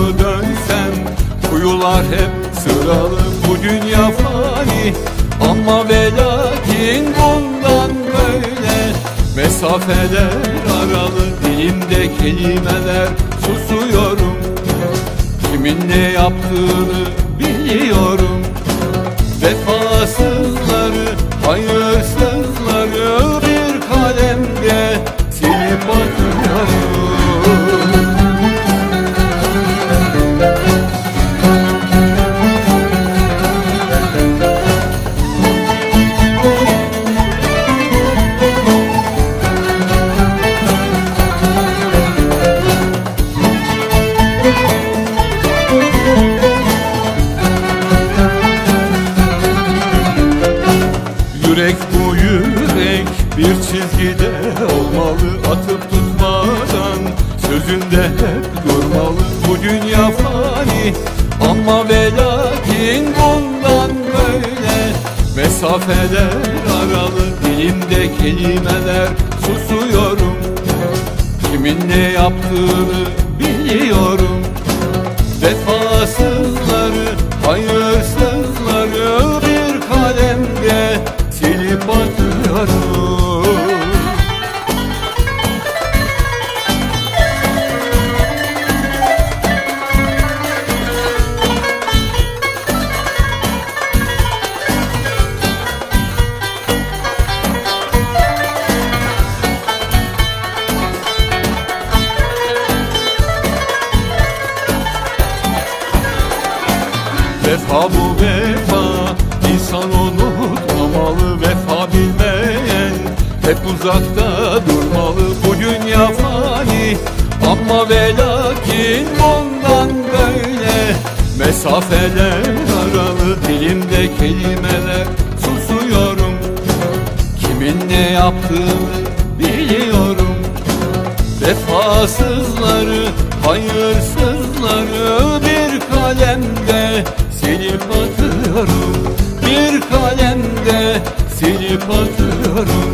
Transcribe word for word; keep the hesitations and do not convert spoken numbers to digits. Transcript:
mı dönsem, kuyular hep sıralı. Bu dünya fani ama ve lakin bundan böyle. Mesafeler aralı, dilimde kelimeler, susuyorum. Kimin ne yaptığını biliyorum. Vefasızları, hayırsızları bir kalemde silip atıyorum. Yürek bu yürek bir çizgide olmalı, atıp tutmadan sözünde hep durmalı. Bu dünya fani ama ve lakin bundan böyle. Mesafeler aralı, dilimde kelimeler, susuyorum. Kimin ne yaptığını biliyorum. Vefasızları, hayırsızları bir kalemde silip atıyorum. Vefa bu vefa, insan unutmamalı. Vefa bilmeyen hep uzakta durmalı. Bu dünya fani ama ve lakin bundan böyle. Mesafeler aralı, dilimde kelimeler, susuyorum. Kimin ne yaptığını biliyorum. Vefasızları, hayırsızları bir kalemde silip atıyorum. Bir kalemde silip atıyorum.